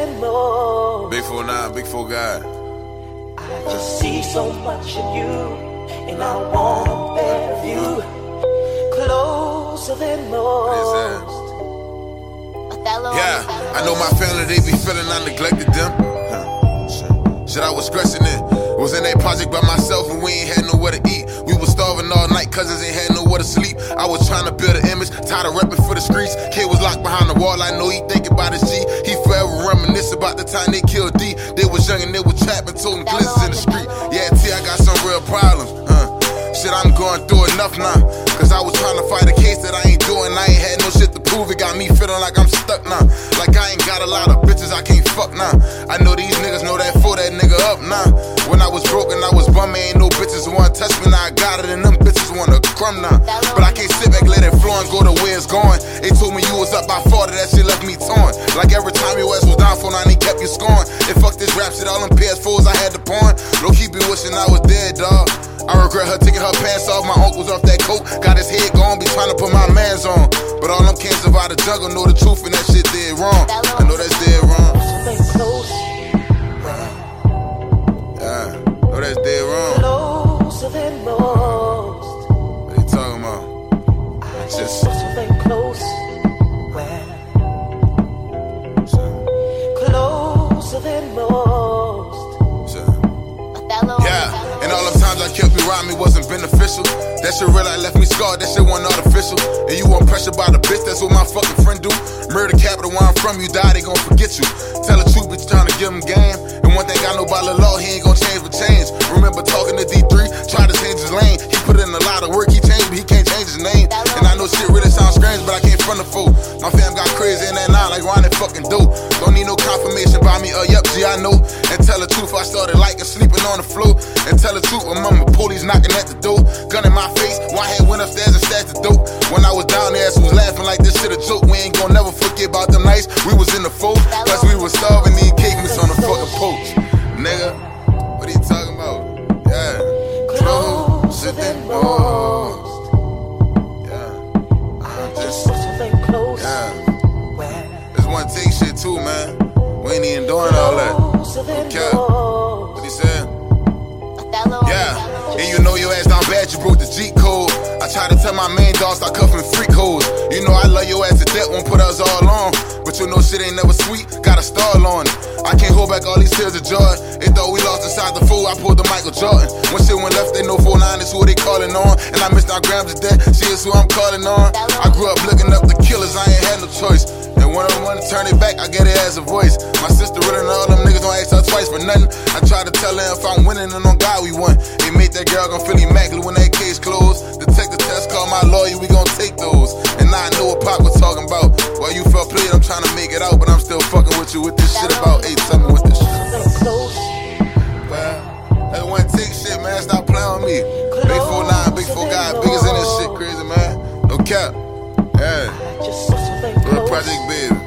and more. Big 4-9, Big 4 guy. I just see so much in you, and I want a better view. Closer than most. Yeah, I know my family, they be feeling I neglected them. Shit, I was stressing it. Was in that project by myself and we ain't had nowhere to eat. We was starving all night, cousins ain't had nowhere to sleep. I was trying to build an image, tired of repping for the streets. Kid was locked behind the wall, I know he thinking about his G. He forever reminisce about the time they killed D. They was young and they was trapping, toting glizzards in the street. Yeah, T, I got some real problems. Shit, I'm going through enough now. Cause I was trying to fight a case that I ain't doing. I ain't had no shit to prove. It got me feeling like I'm stuck now. Like I ain't got a lot of bitches I can't fuck now. I know these niggas know that for that nigga up now. When I was broken, I was bumming. Ain't no bitches who wanna touch me. Now I got it and them bitches wanna crumb now. But I can't sit back, let it flow and go to where it's going. They told me you was up by 40, that shit left me torn. Like every time your ass was down for 9, they kept you scoring. And fuck this rap shit, all them PS4s I had to pawn. Low key be wishing I was dead, dawg. I regret her taking her pants off, my uncle's off that coat. Got his head gone, be trying to put my mans on. But all them kids about the jungle know the truth and that shit dead wrong. I know that's dead wrong. Yeah, know that's dead wrong. Closer than most. What you talking about? Just something close. Closer than most. Yeah, and all the times I kept you around me wasn't beneficial. That shit real, I left me scarred, that shit wasn't artificial. And you weren't pressured by the bitch, that's what my fucking friend do. Murder capital, where I'm from, you die, they gon' forget you. Tell the truth, bitch, trying to give him game. And one thing I know about the law, he ain't gon' change for change. Remember talking to D3, tried to change his lane. He put in a lot of work, he changed, but he can't change his name. And I know shit really sounds strange, but I can't front the fool. My fam got crazy in that line like Ron and fucking dope. Don't need no confirmation by me, yep, G, I know. And tell the truth, I started liking sleeping on the floor. And tell the truth, remember police knocking at the door. Gun in my face, one hand went upstairs and stashed the dope. When I was down there, so was laughing like this shit a joke. We ain't gon' never forget about them nights. We was in the fold, plus we was starving, eating cake mix on the fucking porch. Nigga, what are you talking about? Yeah, closer than most. Yeah, I'm just, yeah. This one take shit too, man. We ain't even doing all that. Okay, what he said? Yeah, and you know your ass down bad, you broke the G code. I tried to tell my main dog start cuffing freak hoes. You know I love your ass to death, won't put us all on. But you know shit ain't never sweet, got a stall on it. I can't hold back all these tears of joy. They thought we lost inside the fool, I pulled the Michael Jordan. When shit went left, they know 4-9 is who they calling on. And I missed our grams to death, she is who I'm calling on. I grew up looking up the killers, I ain't had no choice. And when I wanna turn it back, I get it as a voice. My sister really and all them niggas don't ask her twice for nothing. I try to tell her if I'm winning and on God we won. They made that girl gon' feel immaculate when that case closed. Detective test, call my lawyer, we gon' take those. And now I know what Pop was talking about. While you felt played, I'm trying to make it out, but I'm still fucking with you with this shit about 8, tell me what this shit. Well, that one take shit, man, stop playing with me. Big 4-9, Big 4 guy, biggest in this shit, crazy man. No cap. Yeah. Real Project Baby.